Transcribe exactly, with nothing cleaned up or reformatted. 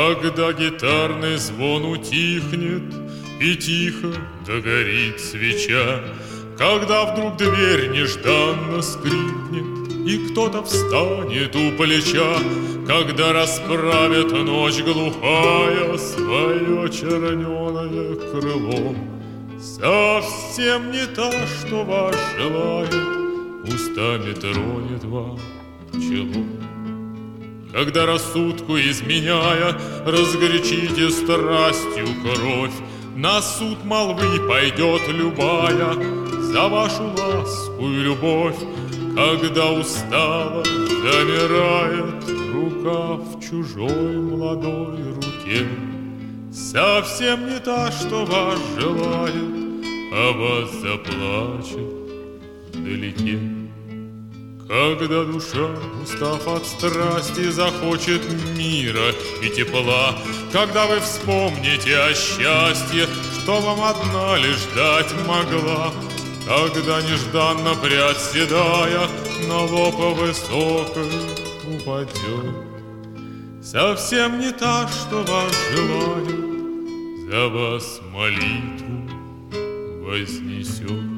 Когда гитарный звон утихнет и тихо догорит свеча, когда вдруг дверь нежданно скрипнет и кто-то встанет у плеча, когда расправит ночь глухая свое черненое крыло, совсем не та, что вас желает, устами тронет вам чело. Когда рассудку изменяя, разгорячите страстью кровь, на суд молвы пойдет любая за вашу ласку и любовь. Когда устала, замирает рука в чужой молодой руке, совсем не та, что вас желает, а вас заплачет вдалеке. Когда душа, устав от страсти, захочет мира и тепла, когда вы вспомните о счастье, что вам одна лишь дать могла, когда нежданно прядь седая на лоб высокой упадет, совсем не та, что вас желает, за вас молитву вознесет.